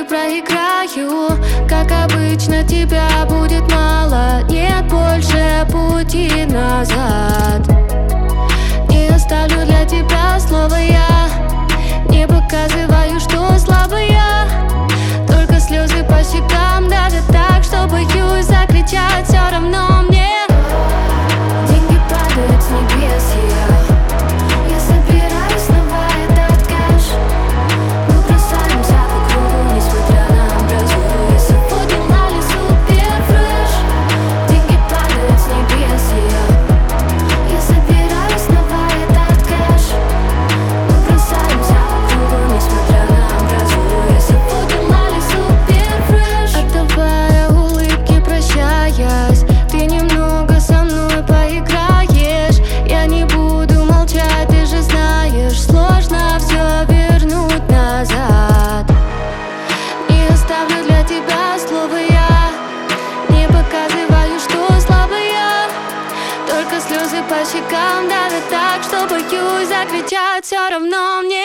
проиграю. Как обычно, тебя будет мало. Нет больше пути назад. Не оставлю для тебя слово я. Не показываю, что слабая. Только слезы по щекам давят так, что боюсь закричать. Все равно мне деньги падают с небес, я собираю снова этот кэш. Мы бросаемся по кругу, несмотря на амбразуру. Я сегодня ловлю супер фреш. Деньги падают с небес, я собираю снова этот кэш. Мы бросаемся по кругу, несмотря на амбразуру. Я сегодня ловлю супер фреш. Отдавая улыбки, прощаясь, ты немного со мной поиграешь. Я не буду молчать, ты же знаешь, сложно все вернуть назад. Не оставлю для тебя слово я. Не показываю, что слабая. Только слезы по щекам давят так, что боюсь закричать. Все равно мне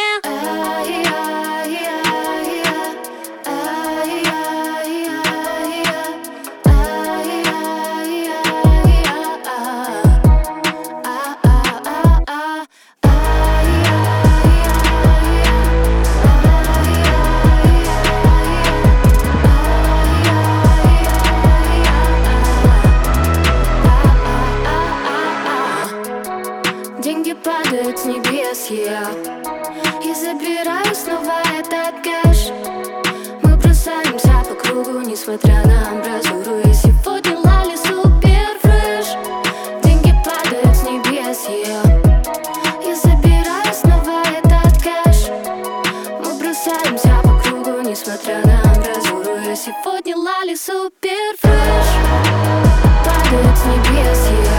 деньги падают с небес, я забираю снова этот кэш. Мы бросаемся по кругу, несмотря на амбразуру. Я сегодня ловлю супер фреш. Деньги падают с небес, я забираю снова этот кэш. Мы бросаемся по кругу, несмотря на амбразуру. Я сегодня ловлю супер фреш. Падают с небес,